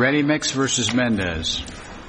Ready Mix versus Mendez.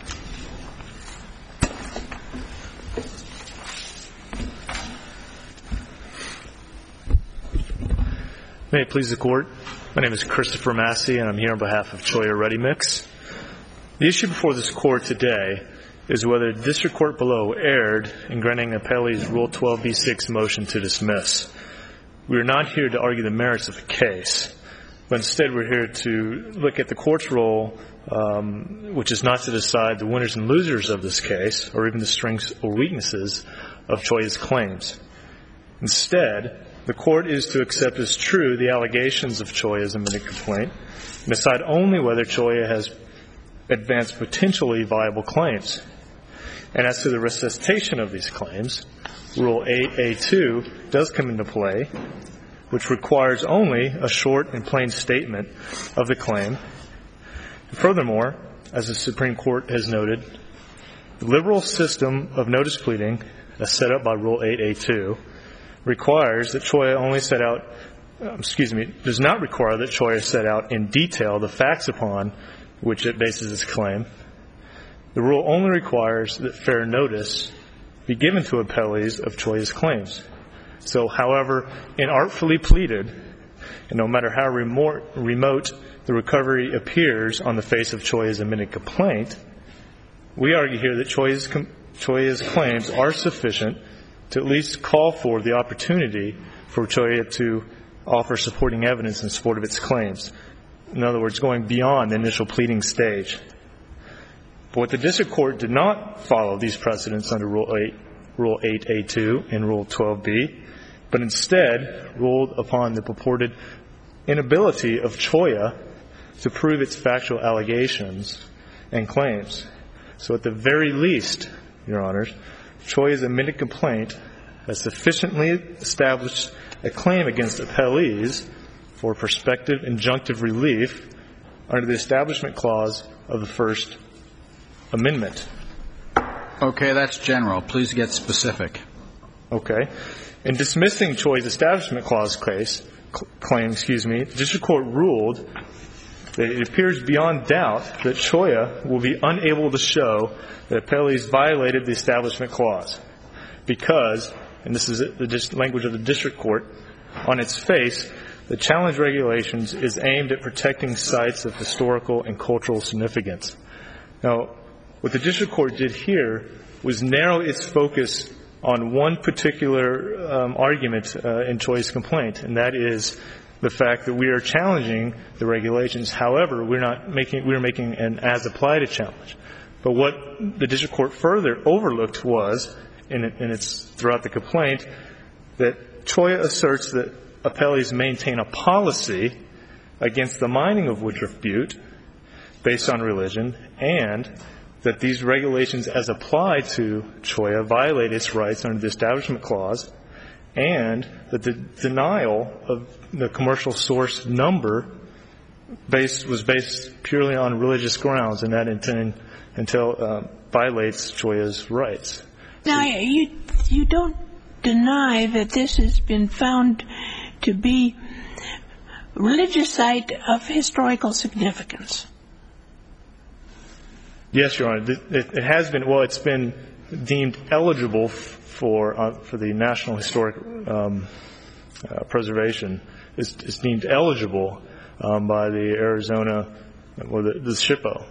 May it please the Court. My name is Christopher Massey, and I'm here on behalf of Cholla Ready Mix. The issue before this Court today is whether the District Court below erred in granting Appellee's Rule 12b-6 motion to dismiss. We are not here to argue the merits of the case, but instead we're here to look at the Court's role, which is not to decide the winners and losers of this case, or even the strengths or weaknesses of Cholla's claims. Instead, the Court is to accept as true the allegations of Cholla's amended complaint and decide only whether Cholla has advanced potentially viable claims. And as to the resuscitation of these claims, Rule 8A2 does come into play, which requires only a short and plain statement of the claim. And furthermore, as the Supreme Court has noted, the liberal system of notice pleading, as set up by Rule 8A2, requires that Cholla only does not require that Cholla set out in detail the facts upon which it bases its claim. The rule only requires that fair notice be given to appellees of Cholla's claims. So, however inartfully pleaded, and no matter how remote the recovery appears on the face of Cholla's amended complaint, we argue here that Cholla's claims are sufficient to at least call for the opportunity for Cholla to offer supporting evidence in support of its claims. In other words, going beyond the initial pleading stage. But what the District Court did not follow these precedents under Rule 8A2 and Rule 12b, but instead ruled upon the purported inability of Cholla to prove its factual allegations and claims. So at the very least, Your Honors, Cholla's amended complaint has sufficiently established a claim against appellees for prospective injunctive relief under the Establishment Clause of the First Amendment. Okay, that's general. Please get specific. Okay. In dismissing Cholla's Establishment Clause claim, the District Court ruled that it appears beyond doubt that Cholla will be unable to show that appellees violated the Establishment Clause because, and this is the language of the District Court, on its face, the challenge regulations is aimed at protecting sites of historical and cultural significance. Now, what the District Court did here was narrow its focus on one particular argument in Cholla's complaint, and that is the fact that we are challenging the regulations. However, we're making an as-applied challenge. But what the District Court further overlooked was, and it's throughout the complaint, that Cholla asserts that appellees maintain a policy against the mining of Woodruff Butte based on religion, and that these regulations as applied to Cholla violate its rights under the Establishment Clause, and that the denial of the commercial source number was based purely on religious grounds, and that until violates Cholla's rights. Now, you don't deny that this has been found to be a religious site of historical significance? Yes, Your Honor. It has been. Well, it's been deemed eligible for the National Historic Preservation. It's deemed eligible by the Arizona, or the SHPO.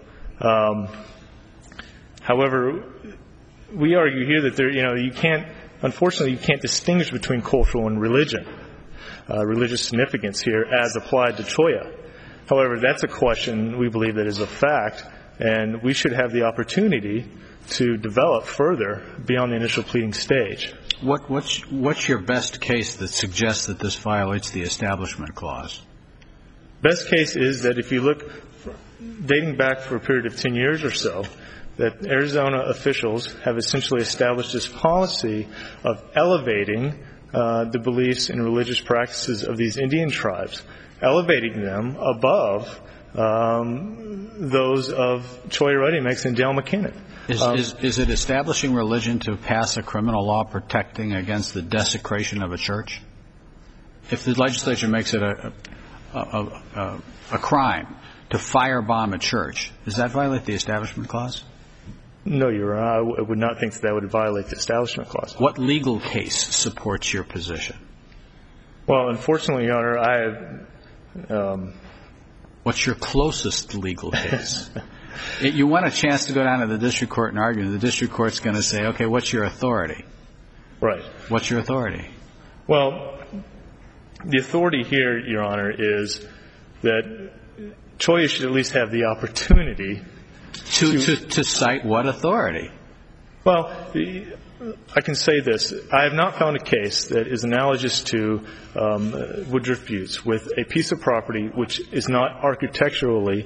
However, we argue here that unfortunately, you can't distinguish between cultural and religious significance here as applied to Cholla. However, that's a question we believe that is a fact, and we should have the opportunity to develop further beyond the initial pleading stage. What's your best case that suggests that this violates the Establishment Clause? Best case is that if you look, dating back for a period of 10 years or so, that Arizona officials have essentially established this policy of elevating the beliefs and religious practices of these Indian tribes, elevating them above those of Cholla Ready Mix and Dale McKinnon. Is it establishing religion to pass a criminal law protecting against the desecration of a church? If the legislature makes it a crime to firebomb a church. Does that violate the Establishment Clause? No, Your Honor. I would not think that would violate the Establishment Clause. What legal case supports your position? Well, unfortunately, Your Honor, I have... What's your closest legal case? You want a chance to go down to the district court and argue. The district court's going to say, okay, what's your authority? Right. What's your authority? Well, the authority here, Your Honor, is that Cholla should at least have the opportunity to cite what authority? Well, I can say this. I have not found a case that is analogous to Woodruff Buttes with a piece of property which is not architecturally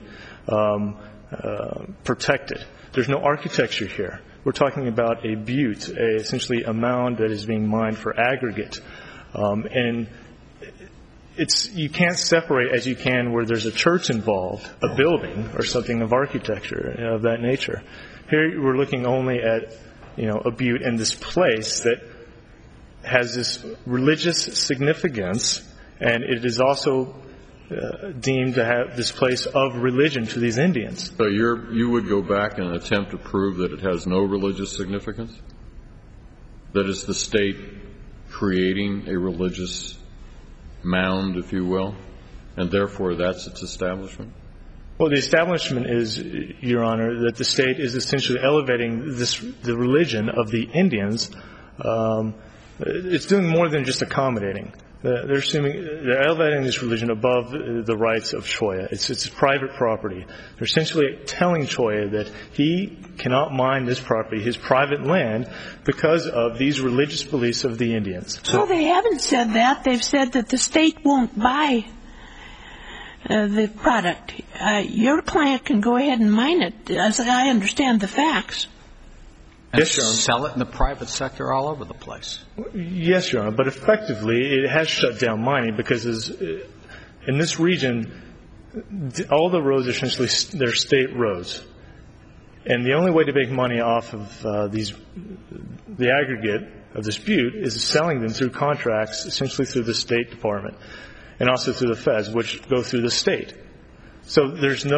protected. There's no architecture here. We're talking about a butte, essentially a mound that is being mined for aggregate. And you can't separate, as you can where there's a church involved, a building or something of architecture of that nature. Here we're looking only at, a butte in this place that has this religious significance, and it is also deemed to have this place of religion to these Indians. So you would go back and attempt to prove that it has no religious significance? That is the state creating a religious mound, if you will, and therefore that's its establishment? Well, the establishment is, Your Honor, that the state is essentially elevating the religion of the Indians. It's doing more than just accommodating. They're elevating this religion above the rights of Cholla. It's private property. They're essentially telling Cholla that he cannot mine this property, his private land, because of these religious beliefs of the Indians. Well, they haven't said that. They've said that the state won't buy the product. Your client can go ahead and mine it, as I understand the facts. And yes, Your Honor. Sell it in the private sector all over the place. Yes, Your Honor, but effectively it has shut down mining because in this region, all the roads are essentially they're state roads. And the only way to make money off of the aggregate of this butte is selling them through contracts, essentially through the State Department, and also through the feds, which go through the state. So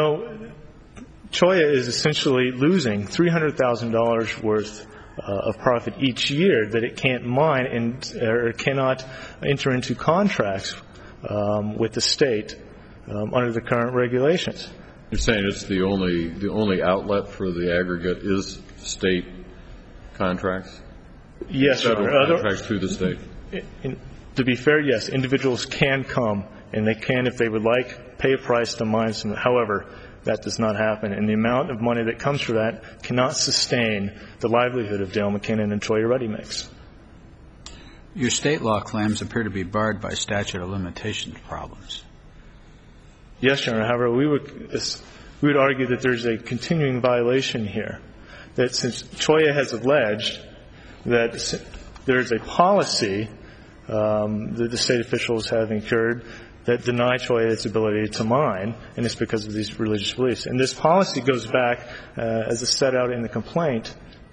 Cholla is essentially losing $300,000 worth of profit each year that it can't mine or cannot enter into contracts with the state under the current regulations. You're saying it's the only outlet for the aggregate is state contracts? Yes, Your Honor. Federal contracts through the state? To be fair, yes, individuals can come, and they can, if they would like, pay a price to mine some. However, that does not happen, and the amount of money that comes for that cannot sustain the livelihood of Dale McKinnon and Cholla Ready Mix. Your state law claims appear to be barred by statute of limitations problems. Yes, Your Honor. However, we would argue that there's a continuing violation here, that since Cholla has alleged that there's a policy that the state officials have incurred that deny Cholla its ability to mine, and it's because of these religious beliefs. And this policy goes back, as it's set out in the complaint,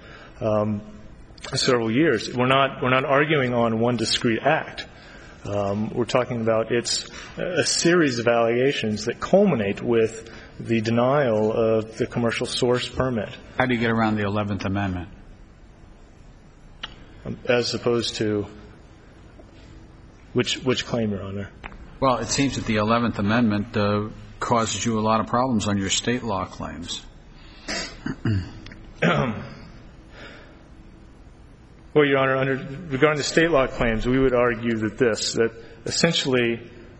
several years. We're not arguing on one discrete act. We're talking about it's a series of allegations that culminate with the denial of the commercial source permit. How do you get around the 11th Amendment? As opposed to which claim, Your Honor? Well, it seems that the 11th Amendment causes you a lot of problems on your state law claims. Well, Your Honor, regarding the state law claims, we would argue that essentially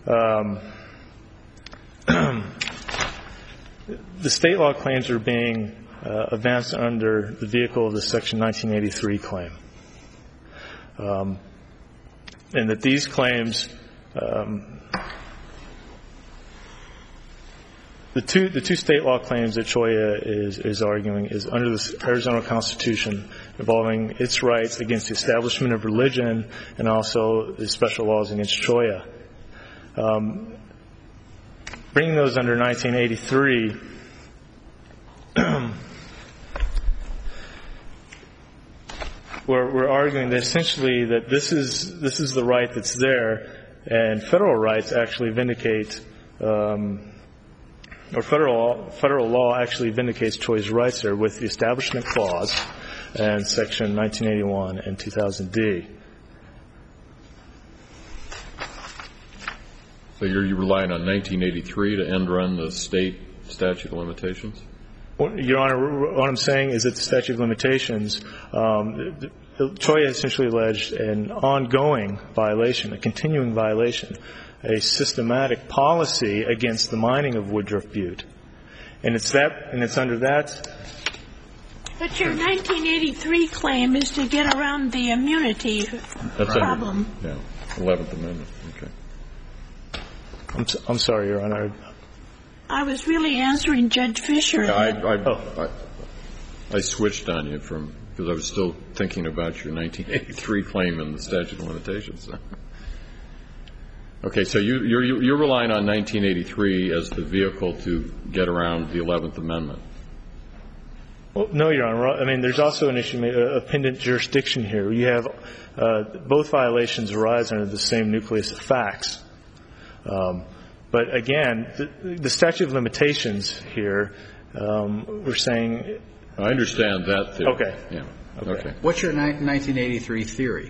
the state law claims are being advanced under the vehicle of the Section 1983 claim. And that these claims, the two state law claims that Cholla is arguing is under the Arizona Constitution, involving its rights against the establishment of religion and also the special laws against Cholla. Bringing those under 1983, we're arguing that essentially that this is the right that's there, and federal rights actually vindicate or federal law actually vindicates Choi's rights there with the Establishment Clause and Section 1981 and 2000D. So you're relying on 1983 to end run the state statute of limitations? Well, Your Honor, what I'm saying is that the statute of limitations, Choi has essentially alleged an ongoing violation, a continuing violation, a systematic policy against the mining of Woodruff Butte. And it's under that. But your 1983 claim is to get around the immunity problem. Yeah, 11th Amendment. Okay. I'm sorry, Your Honor. I was really answering Judge Fisher. I switched on you because I was still thinking about your 1983 claim in the statute of limitations. Okay, so you're relying on 1983 as the vehicle to get around the 11th Amendment. Well, no, Your Honor. I mean, there's also an issue of pendant jurisdiction here. You have both violations arise under the same nucleus of facts. But again, the statute of limitations here, we're saying. I understand that theory. Okay. Yeah. Okay. What's your 1983 theory?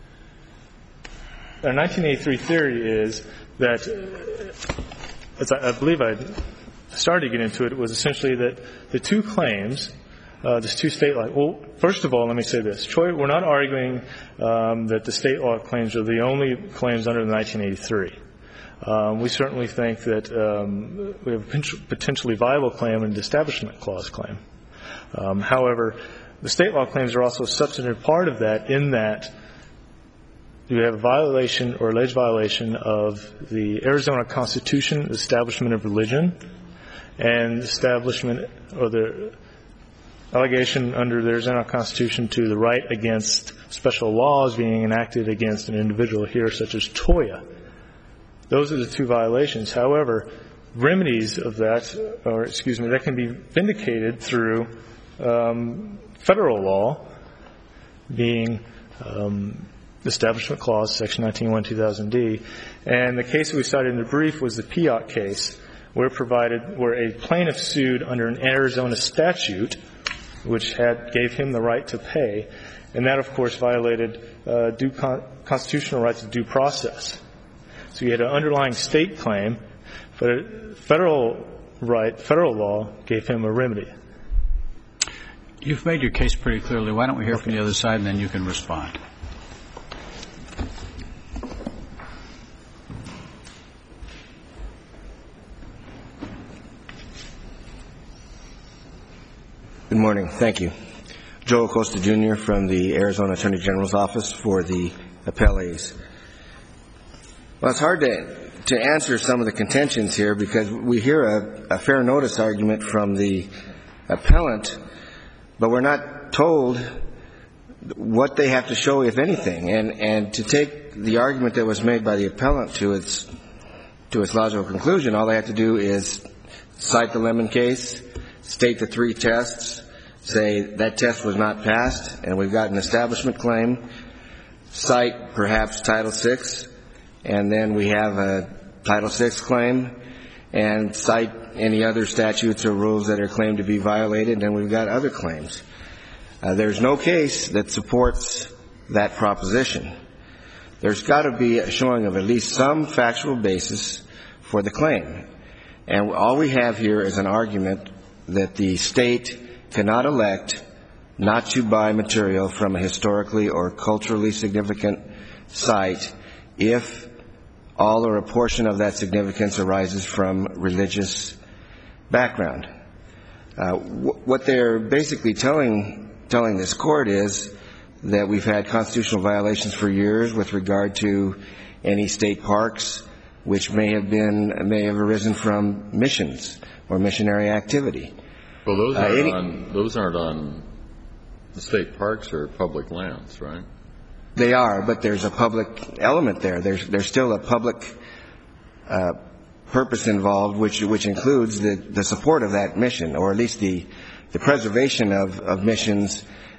Our 1983 theory is that, as I believe I started to get into it, was essentially that the two claims, the two state law. Well, first of all, let me say this: Choi, we're not arguing that the state law claims are the only claims under the 1983. We certainly think that we have a potentially viable claim and an Establishment Clause claim. However, the state law claims are also a substantive part of that in that you have a violation or alleged violation of the Arizona Constitution, the establishment of religion, and establishment or the allegation under the Arizona Constitution to the right against special laws being enacted against an individual here, such as Toya. Those are the two violations. However, remedies of that, that can be vindicated through federal law, being the Establishment Clause, Section 1981-2000D. And the case that we cited in the brief was the Piot case, where a plaintiff sued under an Arizona statute, which gave him the right to pay, and that, of course, violated constitutional rights of due process. So you had an underlying state claim, but federal law gave him a remedy. You've made your case pretty clearly. Why don't we hear from the other side, and then you can respond. Good morning. Thank you. Joe Acosta, Jr. from the Arizona Attorney General's Office for the appellees. Well, it's hard to answer some of the contentions here because we hear a fair notice argument from the appellant, but we're not told what they have to show, if anything. And to take the argument that was made by the appellant to its logical conclusion, all they have to do is cite the Lemon case, state the three tests, say that test was not passed, and we've got an establishment claim, cite perhaps Title VI, and then we have a Title VI claim, and cite any other statutes or rules that are claimed to be violated, and we've got other claims. There's no case that supports that proposition. There's got to be a showing of at least some factual basis for the claim. And all we have here is an argument that the state cannot elect not to buy material from a historically or culturally significant site if all or a portion of that significance arises from religious background. What they're basically telling this court is that we've had constitutional violations for years with regard to any state parks which may have arisen from missions or missionary activity. Well, those aren't on the state parks or public lands, right? They are, but there's a public element there. There's still a public purpose involved, which includes the support of that mission, or at least the preservation of missions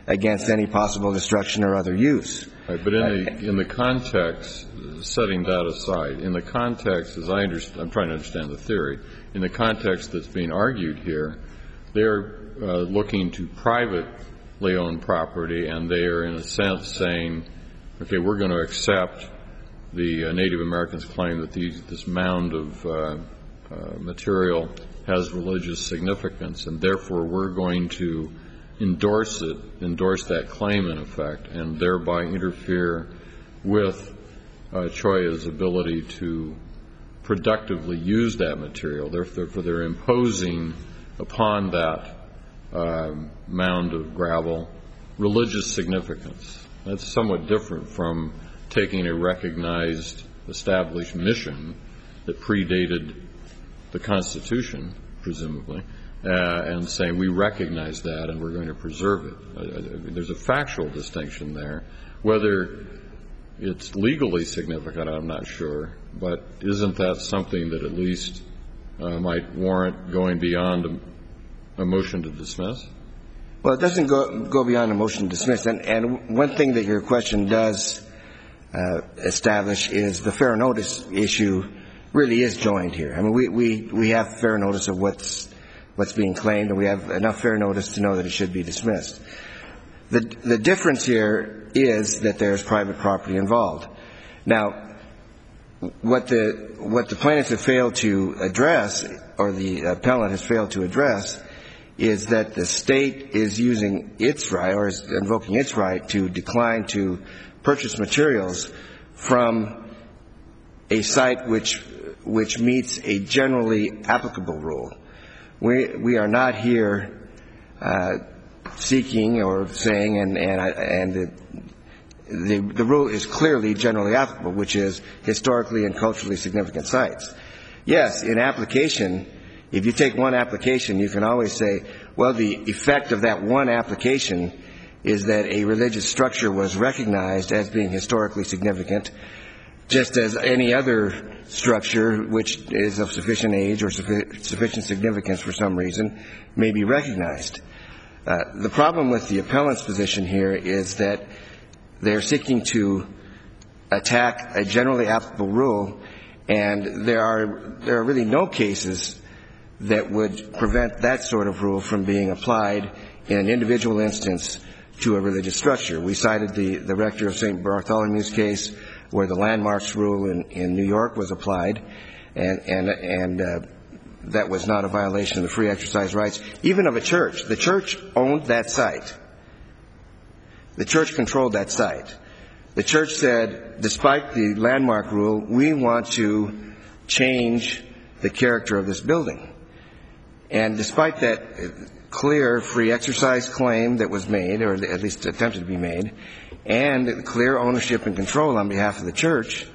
against any possible destruction or other use. Right, but in the context, setting that aside, in the context, as I'm trying to understand the theory, in the context that's being argued here, they're looking to privately owned property, and they are, in a sense, saying, okay, we're going to accept the Native Americans' claim that this mound of material has religious significance, and therefore we're going to endorse that claim, in effect, and thereby interfere with Choya's ability to productively use that material. Therefore, they're imposing upon that mound of gravel religious significance. That's somewhat different from taking a recognized, established mission that predated the Constitution, presumably, and saying we recognize that and we're going to preserve it. There's a factual distinction there. Whether it's legally significant, I'm not sure, but isn't that something that at least might warrant going beyond a motion to dismiss? Well, it doesn't go beyond a motion to dismiss. And one thing that your question does establish is the fair notice issue really is joined here. I mean, we have fair notice of what's being claimed, and we have enough fair notice to know that it should be dismissed. The difference here is that there's private property involved. Now, what the plaintiffs have failed to address, or the appellant has failed to address, is that the state is using its right, or is invoking its right, to decline to purchase materials from a site which meets a generally applicable rule. We are not here seeking or saying, and the rule is clearly generally applicable, which is historically and culturally significant sites. Yes, in application, if you take one application, you can always say, well, the effect of that one application is that a religious structure was recognized as being historically significant, just as any other structure which is of sufficient age or sufficient significance for some reason may be recognized. The problem with the appellant's position here is that they're seeking to attack a generally applicable rule, and there are really no cases that would prevent that sort of rule from being applied in an individual instance to a religious structure. We cited the rector of St. Bartholomew's case where the landmarks rule in New York was applied, and that was not a violation of the free exercise rights, even of a church. The church owned that site. The church controlled that site. The church said, despite the landmark rule, we want to change the character of this building. And despite that clear free exercise claim that was made, or at least attempted to be made, and clear ownership and control on behalf of the church,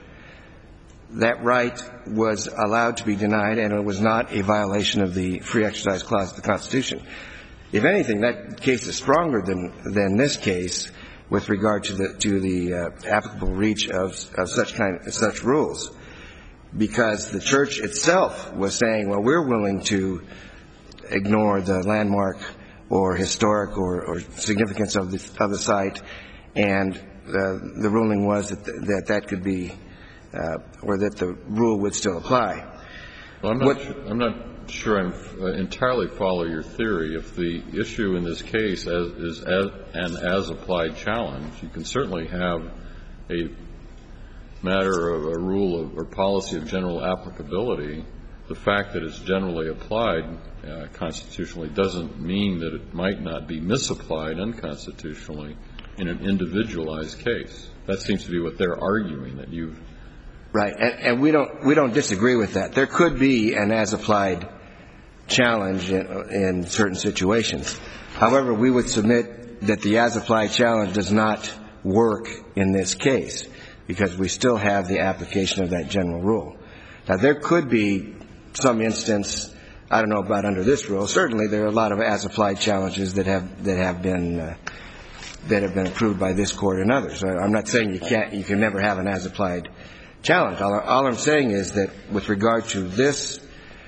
that right was allowed to be denied, and it was not a violation of the free exercise clause of the Constitution. If anything, that case is stronger than this case with regard to the applicable reach of such rules, because the church itself was saying, well, we're willing to ignore the landmark or historic or significance of the site, and the ruling was that could be, or that the rule would still apply. Well, I'm not sure I entirely follow your theory. If the issue in this case is an as-applied challenge, you can certainly have a matter of a rule or policy of general applicability. The fact that it's generally applied constitutionally doesn't mean that it might not be misapplied unconstitutionally in an individualized case. That seems to be what they're arguing, that you've... Right, and we don't disagree with that. There could be an as-applied challenge in certain situations. However, we would submit that the as-applied challenge does not work in this case, because we still have the application of that general rule. Now, there could be some instance, I don't know about under this rule, certainly there are a lot of as-applied challenges that have been approved by this court and others. I'm not saying you can never have an as-applied challenge. All I'm saying is that with regard to this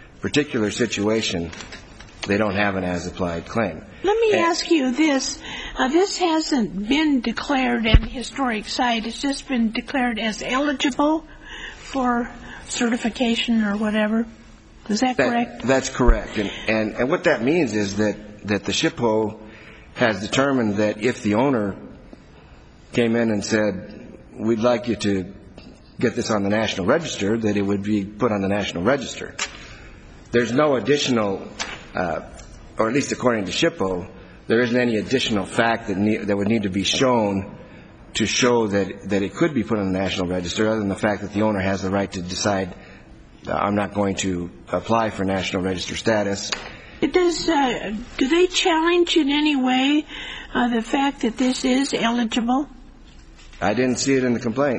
particular situation, they don't have an as-applied claim. Let me ask you this. This hasn't been declared an historic site. It's just been declared as eligible for certification or whatever. Is that correct? That's correct. And what that means is that the SHPO has determined that if the owner came in and said, we'd like you to get this on the National Register, that it would be put on the National Register. There's no additional, or at least according to SHPO, there isn't any additional fact that would need to be shown to show that it could be put on the National Register, other than the fact that the owner has the right to decide, I'm not going to apply for National Register status. Do they challenge in any way the fact that this is eligible? I didn't see it in the complaint.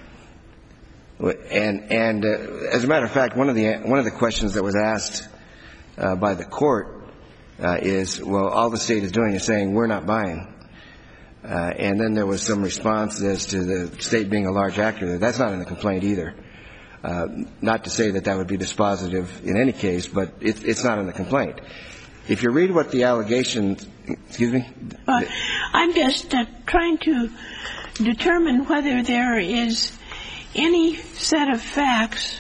And as a matter of fact, one of the questions that was asked by the court is, well, all the state is doing is saying we're not buying. And then there was some response as to the state being a large actor. That's not in the complaint either. Not to say that would be dispositive in any case, but it's not in the complaint. If you read what the allegations, excuse me? I'm just trying to determine whether there is any set of facts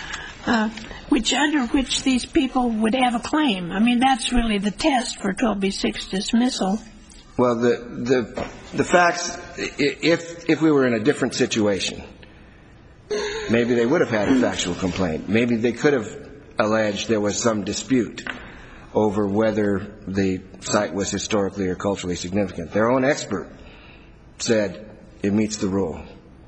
under which these people would have a claim. I mean, that's really the test for 12b6 dismissal. Well, the facts, if we were in a different situation, maybe they would have had a factual complaint. Maybe they could have alleged there was some dispute over whether the site was historically or culturally significant. Their own expert said it meets the rule.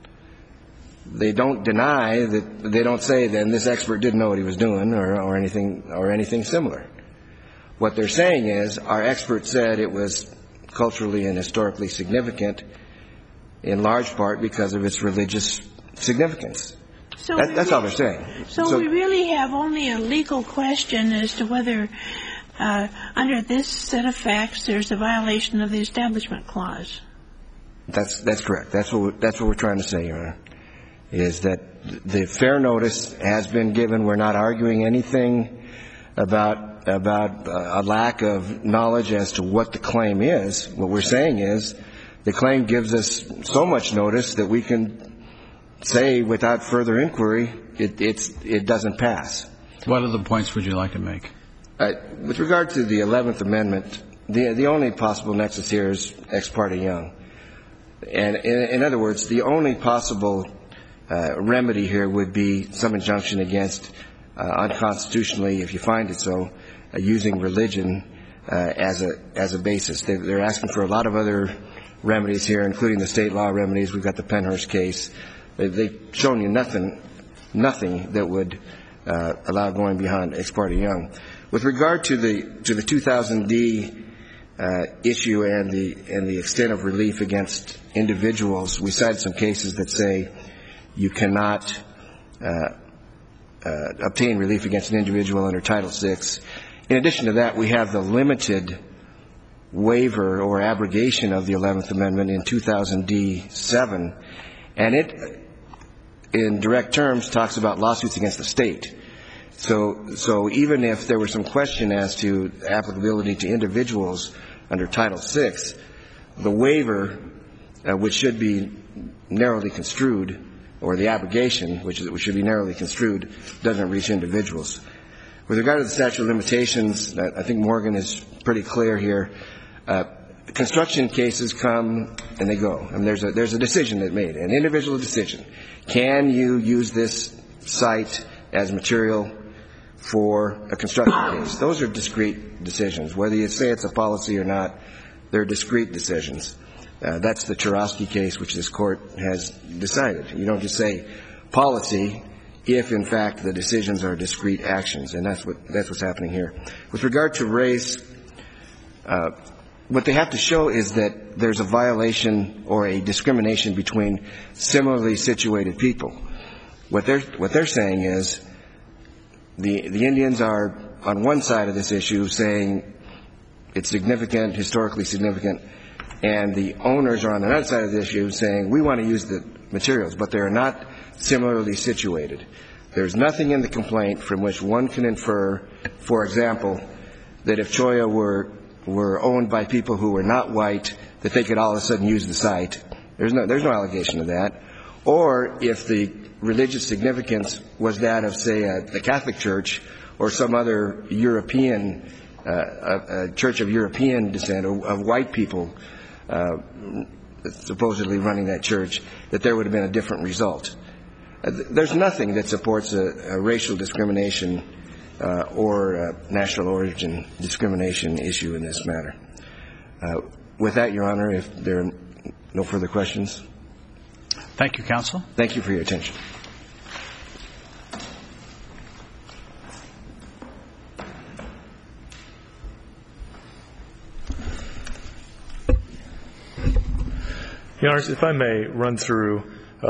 They don't deny that, they don't say then this expert didn't know what he was doing or anything similar. What they're saying is our expert said it was culturally and historically significant in large part because of its religious significance. That's all they're saying. So we really have only a legal question as to whether under this set of facts there's a violation of the Establishment Clause. That's correct. That's what we're trying to say, Your Honor, is that the fair notice has been given. We're not arguing anything about a lack of knowledge as to what the claim is. What we're saying is the claim gives us so much notice that we can say without further inquiry it doesn't pass. What other points would you like to make? With regard to the 11th Amendment, the only possible nexus here is ex parte Young. And in other words, the only possible remedy here would be some injunction against unconstitutionally, if you find it so, using religion as a basis. They're asking for a lot of other remedies here, including the state law remedies. We've got the Pennhurst case. They've shown you nothing that would allow going beyond ex parte Young. With regard to the 2000D issue and the extent of relief against individuals, we cited some cases that say you cannot obtain relief against an individual under Title VI. In addition to that, we have the limited waiver or abrogation of the 11th Amendment in 2000D-7, and it, in direct terms, talks about lawsuits against the state. So even if there was some question as to applicability to individuals under Title VI, the waiver, which should be narrowly construed, or the abrogation, which should be narrowly construed, doesn't reach individuals. With regard to the statute of limitations, I think Morgan is pretty clear here. Construction cases come and they go. And there's a decision that's made, an individual decision. Can you use this site as material for a construction case? Those are discrete decisions. Whether you say it's a policy or not, they're discrete decisions. That's the Churosky case, which this Court has decided. You don't just say policy if, in fact, the decisions are discrete actions, and that's what's happening here. With regard to race, what they have to show is that there's a violation or a discrimination between similarly situated people. What they're saying is the Indians are on one side of this issue saying it's significant, historically significant, and the owners are on another side of the issue saying we want to use the materials, but they're not similarly situated. There's nothing in the complaint from which one can infer, for example, that if Cholla were were owned by people who were not white, that they could all of a sudden use the site. There's no allegation of that. Or if the religious significance was that of, say, the Catholic Church or some other European, a church of European descent, of white people supposedly running that church, that there would have been a different result. There's nothing that supports a racial discrimination or national origin discrimination issue in this matter. With that, Your Honor, if there are no further questions. Thank you, counsel. Thank you for your attention. Your Honor, if I may run through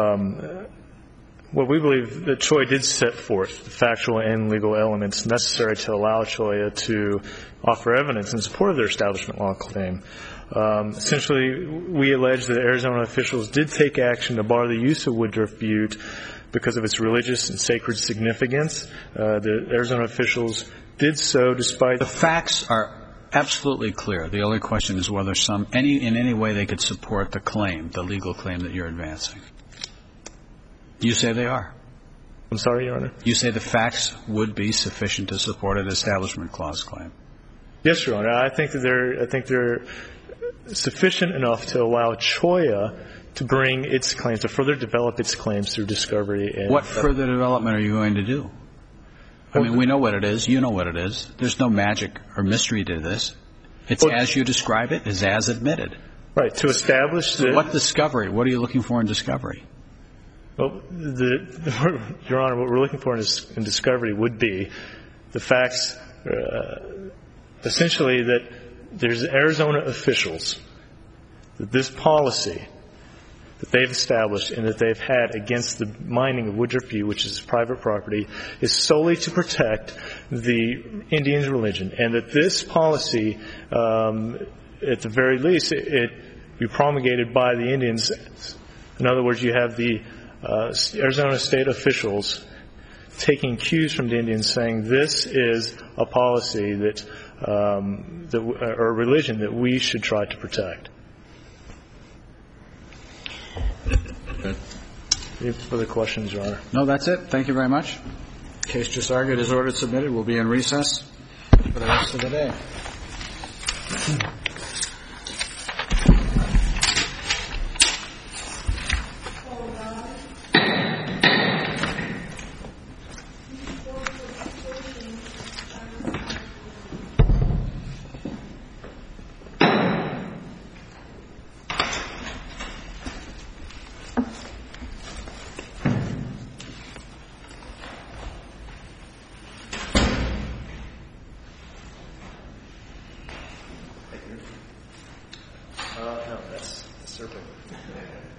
what we believe that Choi did set forth, the factual and legal elements necessary to allow Choya to offer evidence in support of their establishment law claim. Essentially, we allege that Arizona officials did take action to bar the use of Woodruff Butte because of its religious and sacred significance. The Arizona officials did so despite... The facts are absolutely clear. The only question is whether in any way they could support the claim, the legal claim that you're advancing. You say they are. I'm sorry, Your Honor? You say the facts would be sufficient to support an Establishment Clause claim. Yes, Your Honor. I think they're sufficient enough to allow Choya to bring its claims, to further develop its claims through discovery. And what further development are you going to do? I mean, we know what it is. You know what it is. There's no magic or mystery to this. It's as you describe it, is as admitted. Right. To establish that... What discovery? What are you looking for in discovery? Well, Your Honor, what we're looking for in discovery would be the facts, essentially that there's Arizona officials, that this policy that they've established and that they've had against the mining of Woodruff Butte, which is private property, is solely to protect the Indians' religion, and that this policy, at the very least, it be promulgated by the Indians. In other words, you have the Arizona state officials taking cues from the Indians, saying this is a policy that or a religion that we should try to protect. Any further questions, Your Honor? No, that's it. Thank you very much. Case just argued is ordered submitted. We'll be in recess for the rest of the day. No, that's the serpent.